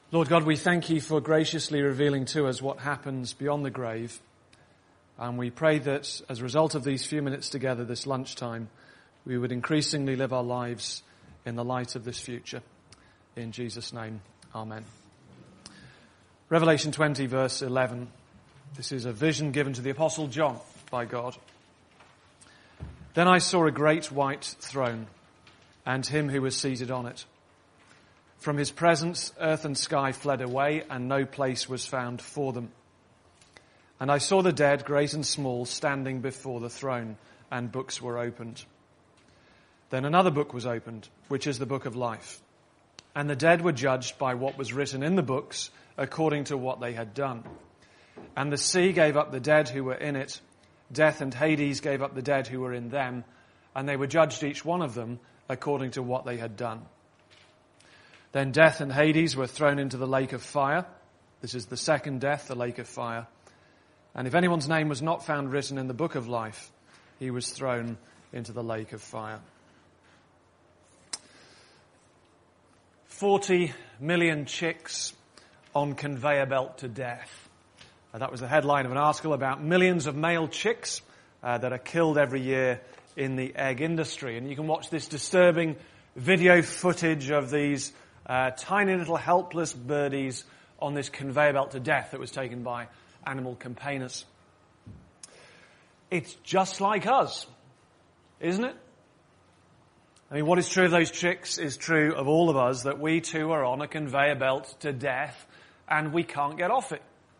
Lord God, we thank you for graciously revealing to us what happens beyond the grave. And we pray that as a result of these few minutes together this lunchtime, we would increasingly live our lives in the light of this future. In Jesus' name, amen. Revelation 20, verse 11. This is a vision given to the Apostle John by God. Then I saw a great white throne, and him who was seated on it. From his presence, earth and sky fled away, and no place was found for them. And I saw the dead, great and small, standing before the throne, and books were opened. Then another book was opened, which is the book of life. And the dead were judged by what was written in the books, according to what they had done. And the sea gave up the dead who were in it. Death and Hades gave up the dead who were in them, and they were judged each one of them according to what they had done. Then death and Hades were thrown into the lake of fire. This is the second death, the lake of fire. And if anyone's name was not found written in the book of life, he was thrown into the lake of fire. 40 million chicks on conveyor belt to death. That was the headline of an article about millions of male chicks that are killed every year in the egg industry. And you can watch this disturbing video footage of these tiny little helpless birdies on this conveyor belt to death that was taken by animal campaigners. It's just like us, isn't it? I mean, what is true of those chicks is true of all of us, that we too are on a conveyor belt to death and we can't get off it.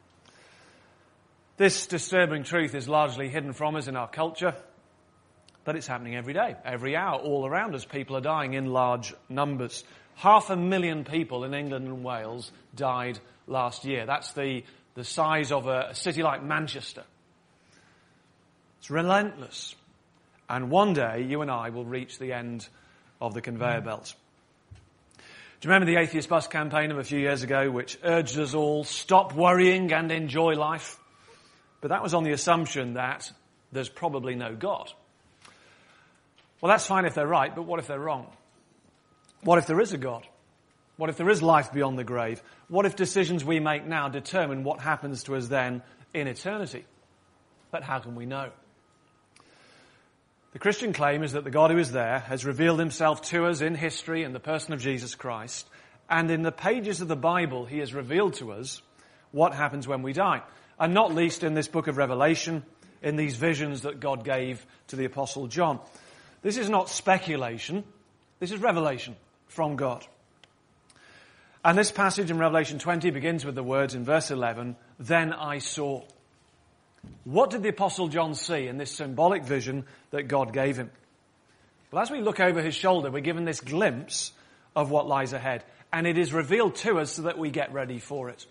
This disturbing truth is largely hidden from us in our culture, but it's happening every day, every hour, all around us. People are dying in large numbers. 500,000 people in England and Wales died last year. That's the size of a city like Manchester. It's relentless. And one day, you and I will reach the end of the conveyor belt. Do you remember the Atheist Bus campaign of a few years ago, which urged us all, stop worrying and enjoy life? But that was on the assumption that there's probably no God. Well, that's fine if they're right, but what if they're wrong? What if there is a God? What if there is life beyond the grave? What if decisions we make now determine what happens to us then in eternity? But how can we know? The Christian claim is that the God who is there has revealed himself to us in history in the person of Jesus Christ, and in the pages of the Bible he has revealed to us what happens when we die, and not least in this book of Revelation, in these visions that God gave to the Apostle John. This is not speculation, this is revelation from God. And this passage in Revelation 20 begins with the words in verse 11, "Then I saw." What did the Apostle John see in this symbolic vision that God gave him? Well, as we look over his shoulder, we're given this glimpse of what lies ahead. And it is revealed to us so that we get ready for it.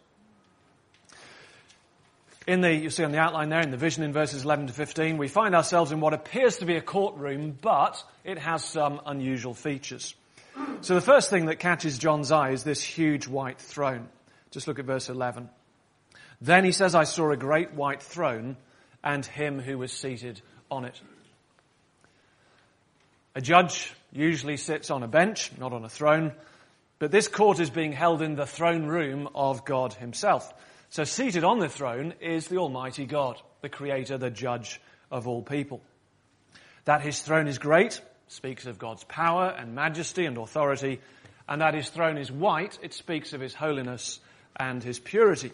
You see on the outline there, in the vision in verses 11 to 15, we find ourselves in what appears to be a courtroom, but it has some unusual features. So the first thing that catches John's eye is this huge white throne. Just look at verse 11. Then he says, I saw a great white throne and him who was seated on it. A judge usually sits on a bench, not on a throne, but this court is being held in the throne room of God himself. So seated on the throne is the Almighty God, the Creator, the Judge of all people. That his throne is great speaks of God's power and majesty and authority, and that his throne is white, it speaks of his holiness and his purity.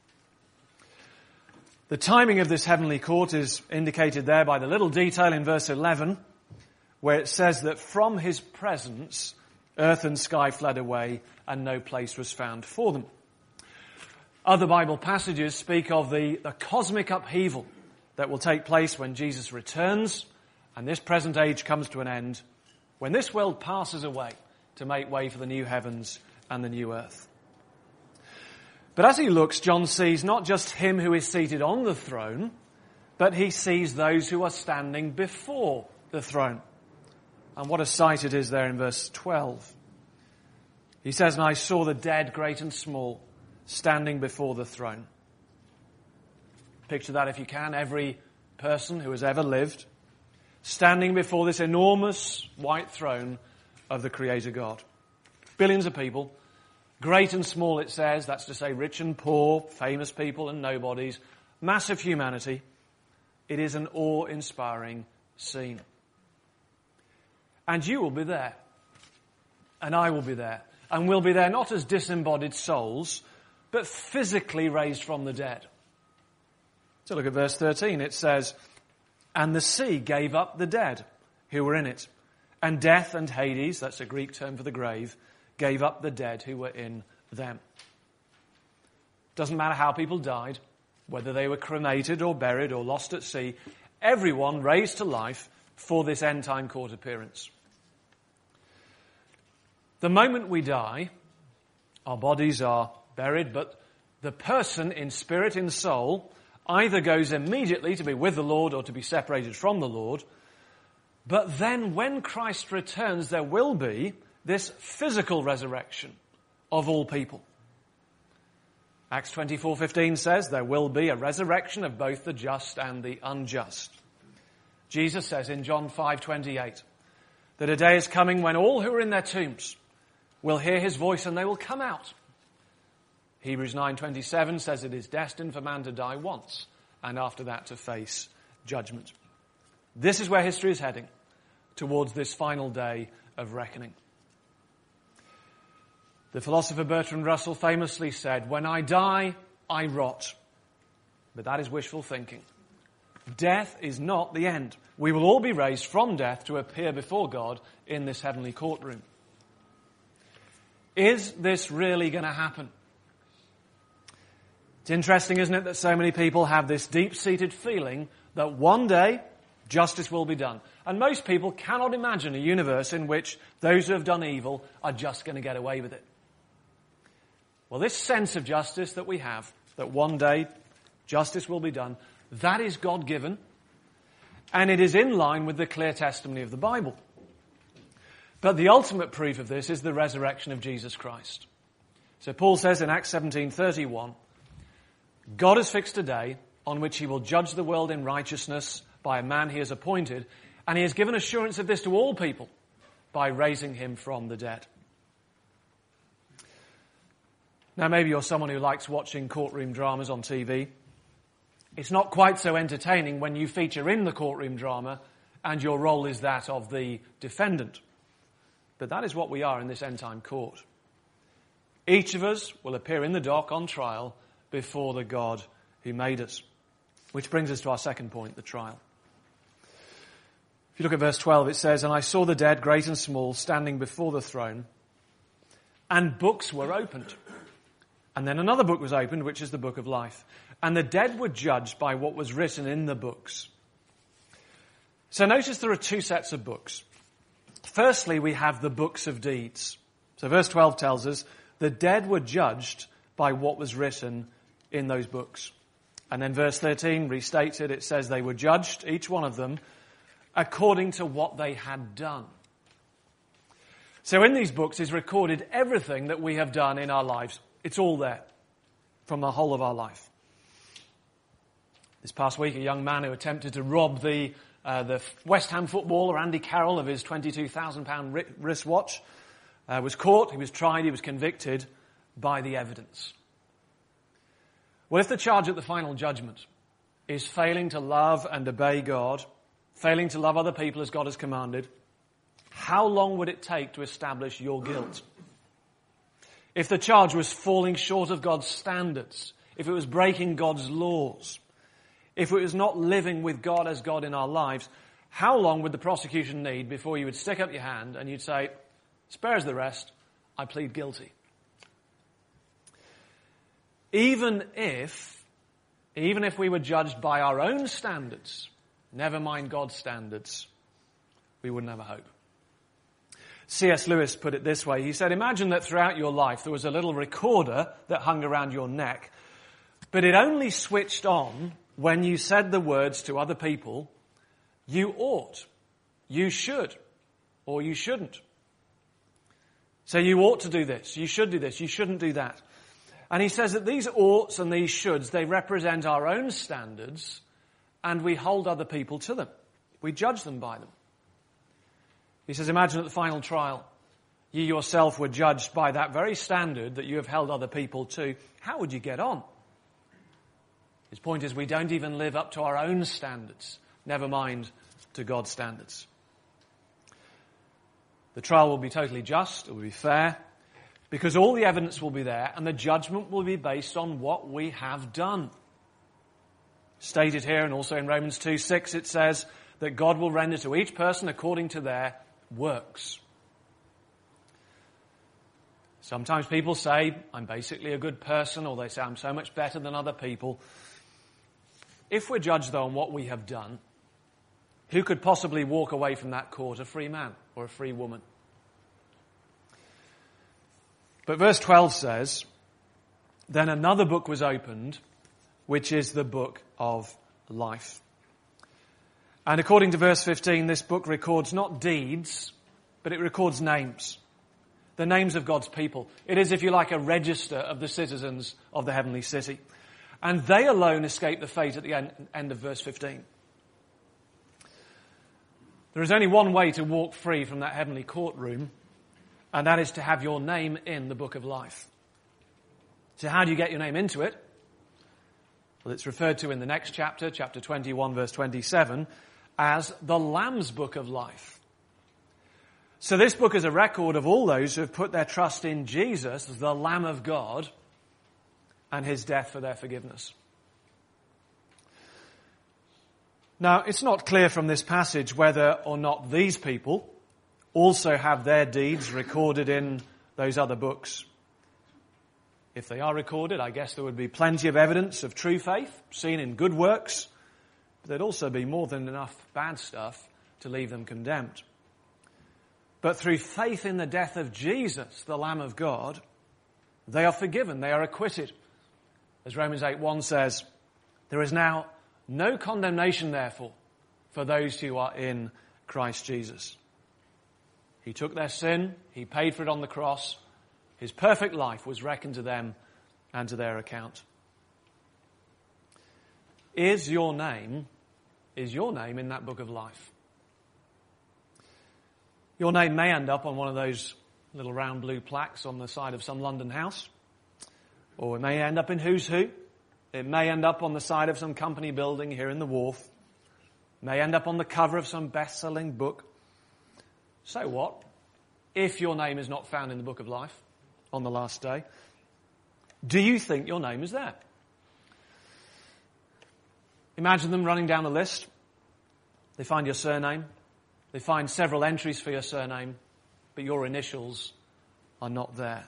The timing of this heavenly court is indicated there by the little detail in verse 11, where it says that from his presence, earth and sky fled away, and no place was found for them. Other Bible passages speak of the cosmic upheaval that will take place when Jesus returns, and this present age comes to an end, when this world passes away to make way for the new heavens and the new earth. But as he looks, John sees not just him who is seated on the throne, but he sees those who are standing before the throne. And what a sight it is there in verse 12. He says, and I saw the dead, great and small, standing before the throne. Picture that if you can, every person who has ever lived, standing before this enormous white throne of the Creator God. Billions of people, Great and small, it says, that's to say rich and poor, famous people and nobodies, massive humanity. It is an awe-inspiring scene. And you will be there. And I will be there. And we'll be there not as disembodied souls, but physically raised from the dead. So look at verse 13. It says, "And the sea gave up the dead who were in it. And death and Hades," that's a Greek term for the grave, "gave up the dead who were in them." Doesn't matter how people died, whether they were cremated or buried or lost at sea, everyone raised to life for this end-time court appearance. The moment we die, our bodies are buried, but the person in spirit and soul either goes immediately to be with the Lord or to be separated from the Lord. But then when Christ returns, there will be this physical resurrection of all people. Acts 24:15 says there will be a resurrection of both the just and the unjust. Jesus says in John 5:28 that a day is coming when all who are in their tombs will hear his voice and they will come out. Hebrews 9:27 says it is destined for man to die once and after that to face judgment. This is where history is heading, towards this final day of reckoning. The philosopher Bertrand Russell famously said, "When I die, I rot." But that is wishful thinking. Death is not the end. We will all be raised from death to appear before God in this heavenly courtroom. Is this really going to happen? It's interesting, isn't it, that so many people have this deep-seated feeling that one day justice will be done. And most people cannot imagine a universe in which those who have done evil are just going to get away with it. Well, this sense of justice that we have, that one day justice will be done, that is God-given, and it is in line with the clear testimony of the Bible. But the ultimate proof of this is the resurrection of Jesus Christ. So Paul says in Acts 17:31, "God has fixed a day on which he will judge the world in righteousness by a man he has appointed, and he has given assurance of this to all people by raising him from the dead." Now, maybe you're someone who likes watching courtroom dramas on TV. It's not quite so entertaining when you feature in the courtroom drama and your role is that of the defendant. But that is what we are in this end-time court. Each of us will appear in the dock on trial before the God who made us. Which brings us to our second point, the trial. If you look at verse 12, it says, "And I saw the dead, great and small, standing before the throne, and books were opened. And then another book was opened, which is the book of life. And the dead were judged by what was written in the books." So notice there are two sets of books. Firstly, we have the books of deeds. So verse 12 tells us the dead were judged by what was written in those books. And then verse 13 restates it. It says they were judged, each one of them, according to what they had done. So in these books is recorded everything that we have done in our lives. It's all there from the whole of our life. This past week, a young man who attempted to rob the West Ham footballer Andy Carroll of his £22,000 wristwatch was caught, he was tried, he was convicted by the evidence. Well, if the charge at the final judgment is failing to love and obey God, failing to love other people as God has commanded, how long would it take to establish your guilt? If the charge was falling short of God's standards, if it was breaking God's laws, if it was not living with God as God in our lives, how long would the prosecution need before you would stick up your hand and you'd say, "Spares the rest, I plead guilty"? Even if we were judged by our own standards, never mind God's standards, we wouldn't have a hope. C.S. Lewis put it this way. He said, imagine that throughout your life there was a little recorder that hung around your neck, but it only switched on when you said the words to other people, "You ought," "You should," or "You shouldn't." So you ought to do this, you should do this, you shouldn't do that. And he says that these oughts and these shoulds, they represent our own standards, and we hold other people to them. We judge them by them. He says, imagine at the final trial, you yourself were judged by that very standard that you have held other people to, how would you get on? His point is we don't even live up to our own standards, never mind to God's standards. The trial will be totally just, it will be fair, because all the evidence will be there and the judgment will be based on what we have done. Stated here and also in Romans 2:6 it says that God will render to each person according to their works. Sometimes people say, I'm basically a good person, or they say I'm so much better than other people. If we're judged though on what we have done, who could possibly walk away from that court a free man or a free woman? But verse 12 says, then another book was opened, which is the book of life. And according to verse 15, this book records not deeds, but it records names. The names of God's people. It is, if you like, a register of the citizens of the heavenly city. And they alone escape the fate at the end of verse 15. There is only one way to walk free from that heavenly courtroom, and that is to have your name in the book of life. So how do you get your name into it? Well, it's referred to in the next chapter, chapter 21, verse 27, as the Lamb's book of life. So this book is a record of all those who have put their trust in Jesus, the Lamb of God, and his death for their forgiveness. Now, it's not clear from this passage whether or not these people also have their deeds recorded in those other books. If they are recorded, I guess there would be plenty of evidence of true faith, seen in good works, but there'd also be more than enough bad stuff to leave them condemned. But through faith in the death of Jesus, the Lamb of God, they are forgiven, they are acquitted. As Romans 8:1 says, there is now no condemnation, therefore, for those who are in Christ Jesus. He took their sin, he paid for it on the cross, his perfect life was reckoned to them and to their account. Is your name in that book of life? Your name may end up on one of those little round blue plaques on the side of some London house, or it may end up in Who's Who. It may end up on the side of some company building here in the Wharf. It may end up on the cover of some best-selling book. So what if your name is not found in the book of life on the last day? Do you think your name is there? Imagine them running down a list. They find your surname. They find several entries for your surname, but your initials are not there.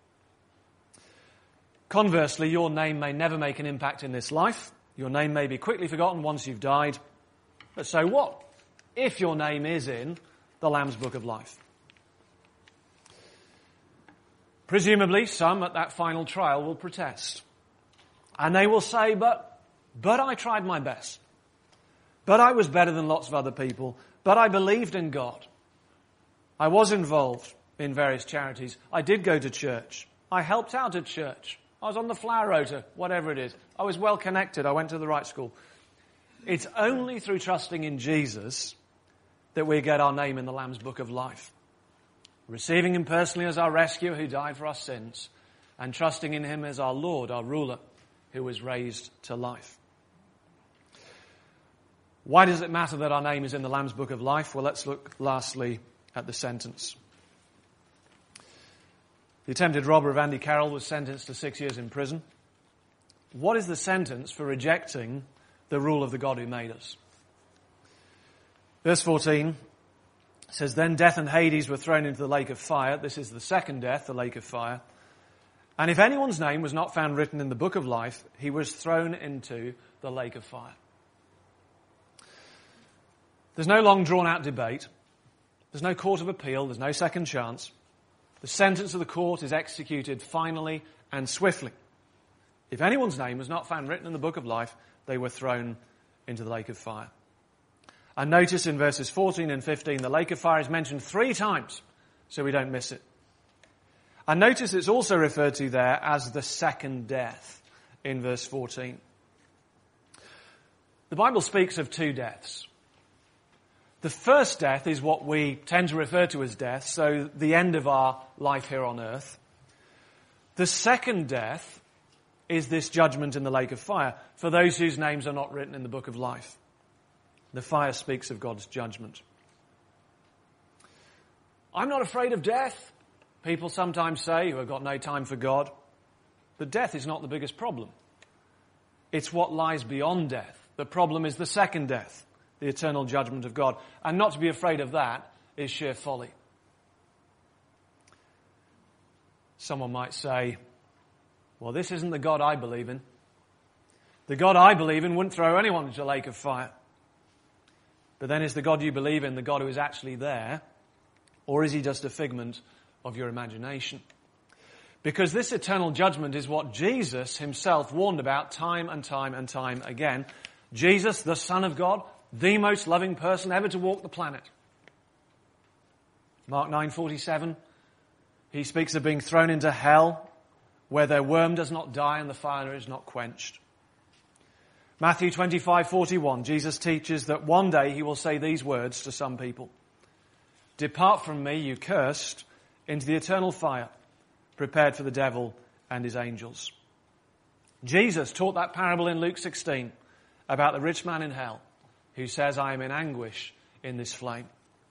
Conversely, your name may never make an impact in this life. Your name may be quickly forgotten once you've died. But so what if your name is in the Lamb's book of life? Presumably, some at that final trial will protest. And they will say, but I tried my best. But I was better than lots of other people. But I believed in God. I was involved in various charities. I did go to church. I helped out at church. I was on the flower rota, whatever it is. I was well connected. I went to the right school. It's only through trusting in Jesus that we get our name in the Lamb's book of life. Receiving him personally as our rescuer who died for our sins, and trusting in him as our Lord, our ruler, who was raised to life. Why does it matter that our name is in the Lamb's book of life? Well, let's look lastly at the sentence. The attempted robber of Andy Carroll was sentenced to 6 years in prison. What is the sentence for rejecting the rule of the God who made us? Verse 14 says, then death and Hades were thrown into the lake of fire. This is the second death, the lake of fire. And if anyone's name was not found written in the book of life, he was thrown into the lake of fire. There's no long drawn-out debate. There's no court of appeal. There's no second chance. The sentence of the court is executed finally and swiftly. If anyone's name was not found written in the book of life, they were thrown into the lake of fire. And notice in verses 14 and 15, the lake of fire is mentioned 3 times, so we don't miss it. And notice it's also referred to there as the second death in verse 14. The Bible speaks of 2 deaths. The first death is what we tend to refer to as death, so the end of our life here on earth. The second death is this judgment in the lake of fire for those whose names are not written in the book of life. The fire speaks of God's judgment. I'm not afraid of death, people sometimes say, who have got no time for God. But death is not the biggest problem. It's what lies beyond death. The problem is the second death, the eternal judgment of God. And not to be afraid of that is sheer folly. Someone might say, well, this isn't the God I believe in. The God I believe in wouldn't throw anyone into a lake of fire. But then is the God you believe in the God who is actually there? Or is he just a figment of your imagination? Because this eternal judgment is what Jesus himself warned about time and time and time again. Jesus, the Son of God, the most loving person ever to walk the planet. Mark 9:47, he speaks of being thrown into hell, where their worm does not die and the fire is not quenched. Matthew 25:41, Jesus teaches that one day he will say these words to some people. Depart from me, you cursed, into the eternal fire, prepared for the devil and his angels. Jesus taught that parable in Luke 16 about the rich man in hell who says, I am in anguish in this flame.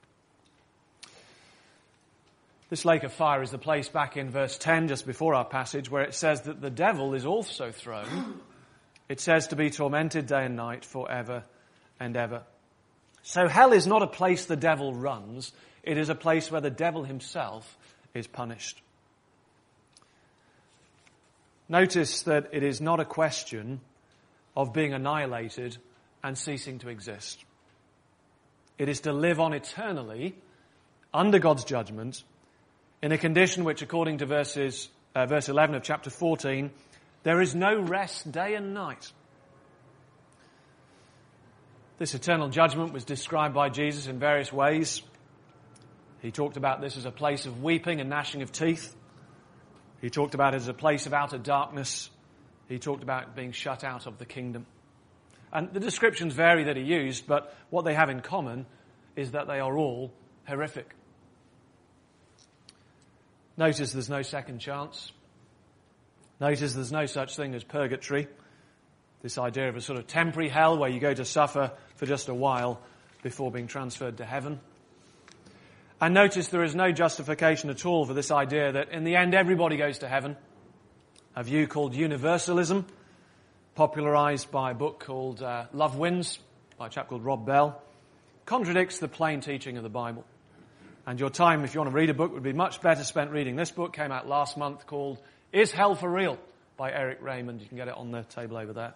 This lake of fire is the place back in verse 10, just before our passage, where it says that the devil is also thrown. It says to be tormented day and night forever and ever. So hell is not a place the devil runs. It is a place where the devil himself is punished. Notice that it is not a question of being annihilated and ceasing to exist. It is to live on eternally under God's judgment in a condition which, according to verse 11 of chapter 14, there is no rest day and night. This eternal judgment was described by Jesus in various ways. He talked about this as a place of weeping and gnashing of teeth. He talked about it as a place of outer darkness. He talked about being shut out of the kingdom. And the descriptions vary that he used, but what they have in common is that they are all horrific. Notice there's no second chance. Notice there's no such thing as purgatory. This idea of a sort of temporary hell where you go to suffer for just a while before being transferred to heaven. And notice there is no justification at all for this idea that in the end everybody goes to heaven. A view called universalism, popularized by a book called Love Wins by a chap called Rob Bell, contradicts the plain teaching of the Bible. And your time, if you want to read a book, would be much better spent reading this book. Came out last month, called Is Hell for Real? By Eric Raymond. You can get it on the table over there.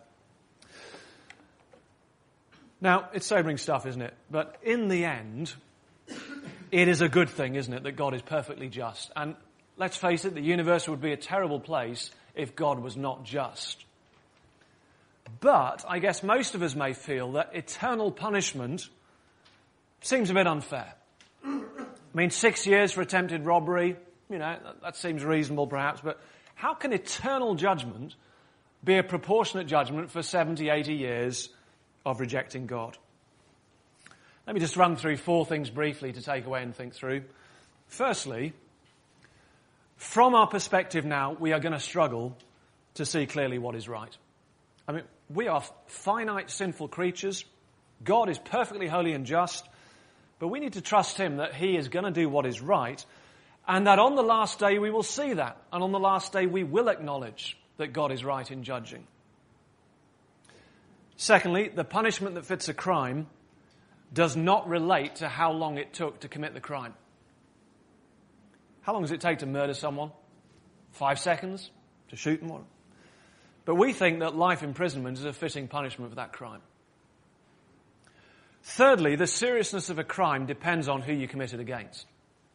Now, it's sobering stuff, isn't it? But in the end, it is a good thing, isn't it, that God is perfectly just. And let's face it, the universe would be a terrible place if God was not just. But I guess most of us may feel that eternal punishment seems a bit unfair. I mean, 6 years for attempted robbery, that seems reasonable perhaps, but how can eternal judgment be a proportionate judgment for 70, 80 years of rejecting God? Let me just run through 4 things briefly to take away and think through. Firstly, from our perspective now, we are going to struggle to see clearly what is right. I mean, we are finite, sinful creatures. God is perfectly holy and just, but we need to trust him that he is going to do what is right, and that on the last day we will see that, and on the last day we will acknowledge that God is right in judging. Secondly, the punishment that fits a crime does not relate to how long it took to commit the crime. How long does it take to murder someone? 5 seconds? To shoot them? But we think that life imprisonment is a fitting punishment for that crime. Thirdly, the seriousness of a crime depends on who you commit it against.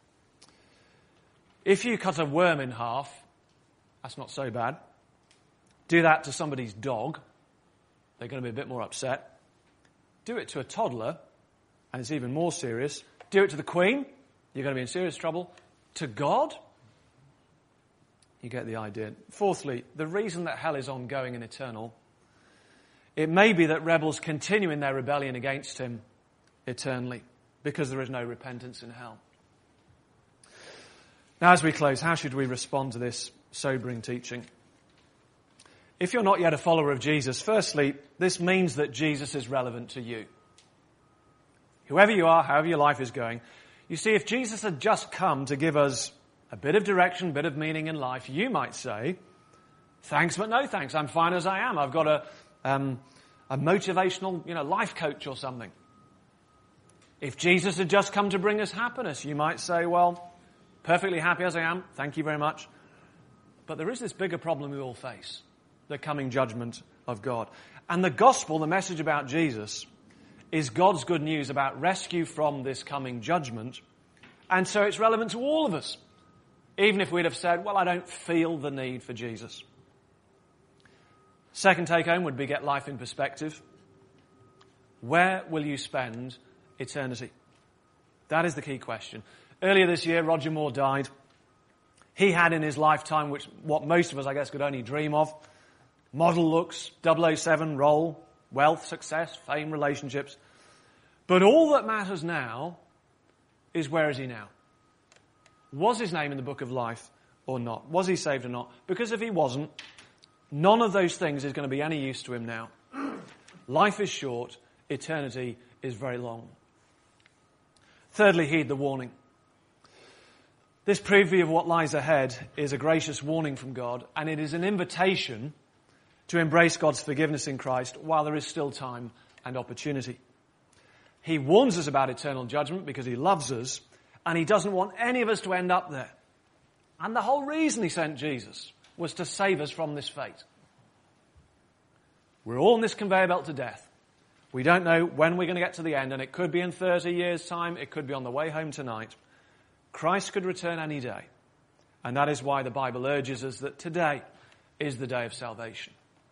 If you cut a worm in half, that's not so bad. Do that to somebody's dog, they're going to be a bit more upset. Do it to a toddler, and it's even more serious. Do it to the Queen, you're going to be in serious trouble. To God, you get the idea. Fourthly, the reason that hell is ongoing and eternal, it may be that rebels continue in their rebellion against him eternally. because there is no repentance in hell. Now, as we close, how should we respond to this sobering teaching? If you're not yet a follower of Jesus, firstly, this means that Jesus is relevant to you. Whoever you are, however your life is going, you see, if Jesus had just come to give us a bit of direction, a bit of meaning in life, you might say, thanks but no thanks, I'm fine as I am. I've got a motivational, life coach or something. If Jesus had just come to bring us happiness, you might say, well, perfectly happy as I am, thank you very much. But there is this bigger problem we all face, the coming judgment of God. And the gospel, the message about Jesus, is God's good news about rescue from this coming judgment. And so it's relevant to all of us, even if we'd have said, well, I don't feel the need for Jesus. Second take home would be get life in perspective. Where will you spend eternity? That is the key question. Earlier this year, Roger Moore died. He had in his lifetime, what most of us, I guess, could only dream of. Model looks, 007 role, wealth, success, fame, relationships. But all that matters now is where is he now? Was his name in the book of life or not? Was he saved or not? Because if he wasn't, none of those things is going to be any use to him now. Life is short, eternity is very long. Thirdly, heed the warning. This preview of what lies ahead is a gracious warning from God, and it is an invitation to embrace God's forgiveness in Christ while there is still time and opportunity. He warns us about eternal judgment because he loves us, and he doesn't want any of us to end up there. And the whole reason he sent Jesus was to save us from this fate. We're all in this conveyor belt to death. We don't know when we're going to get to the end, and it could be in 30 years' time, it could be on the way home tonight. Christ could return any day. And that is why the Bible urges us that today is the day of salvation.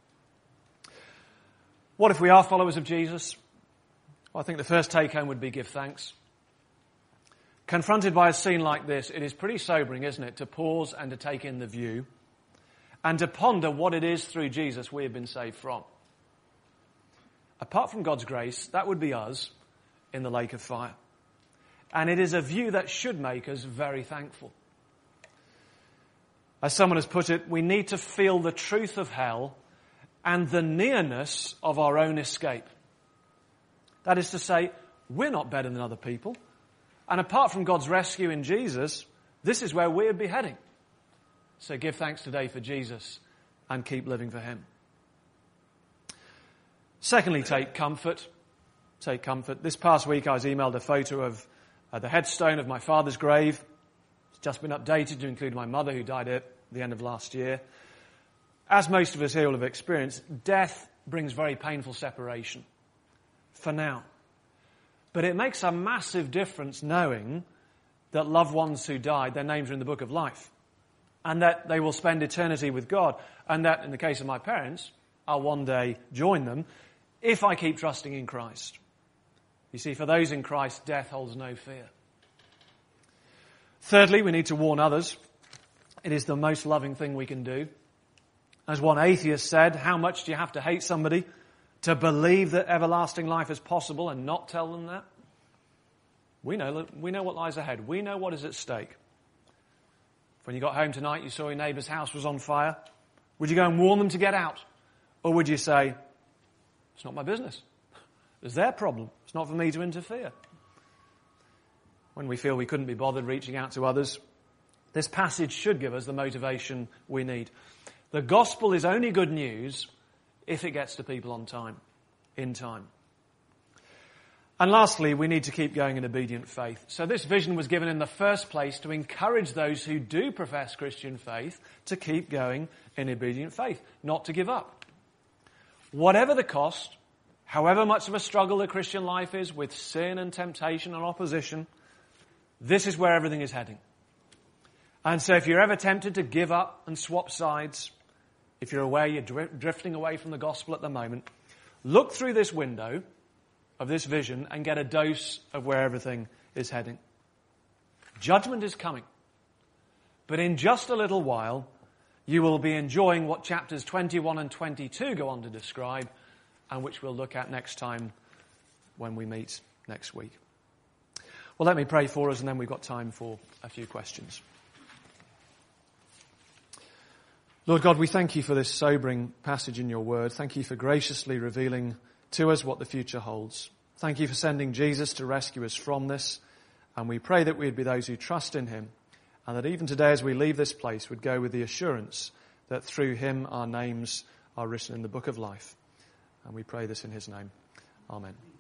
What if we are followers of Jesus? Well, I think the first take home would be give thanks. Confronted by a scene like this, it is pretty sobering, isn't it, to pause and to take in the view and to ponder what it is through Jesus we have been saved from. Apart from God's grace, that would be us in the lake of fire. And it is a view that should make us very thankful. As someone has put it, we need to feel the truth of hell and the nearness of our own escape. That is to say, we're not better than other people. And apart from God's rescue in Jesus, this is where we'd be heading. So give thanks today for Jesus and keep living for him. Secondly, take comfort. Take comfort. This past week I was emailed a photo of the headstone of my father's grave. It's just been updated to include my mother, who died at the end of last year. As most of us here will have experienced, death brings very painful separation. For now. But it makes a massive difference knowing that loved ones who died, their names are in the book of life. And that they will spend eternity with God. And that, in the case of my parents, I'll one day join them if I keep trusting in Christ. You see, for those in Christ, death holds no fear. Thirdly, we need to warn others. It is the most loving thing we can do. As one atheist said, how much do you have to hate somebody to believe that everlasting life is possible and not tell them that? We know what lies ahead. We know what is at stake. When you got home tonight, you saw your neighbour's house was on fire. Would you go and warn them to get out? Or would you say, it's not my business. It's their problem. It's not for me to interfere. When we feel we couldn't be bothered reaching out to others, this passage should give us the motivation we need. The gospel is only good news if it gets to people on time, in time. And lastly, we need to keep going in obedient faith. So this vision was given in the first place to encourage those who do profess Christian faith to keep going in obedient faith, not to give up. Whatever the cost, however much of a struggle the Christian life is with sin and temptation and opposition, this is where everything is heading. And so if you're ever tempted to give up and swap sides, if you're aware you're drifting away from the gospel at the moment, look through this window of this vision and get a dose of where everything is heading. Judgment is coming. But in just a little while, you will be enjoying what chapters 21 and 22 go on to describe, and which we'll look at next time when we meet next week. Well, let me pray for us, and then we've got time for a few questions. Lord God, we thank you for this sobering passage in your word. Thank you for graciously revealing to us what the future holds. Thank you for sending Jesus to rescue us from this. And we pray that we'd be those who trust in him, and that even today as we leave this place would go with the assurance that through him our names are written in the book of life. And we pray this in his name. Amen.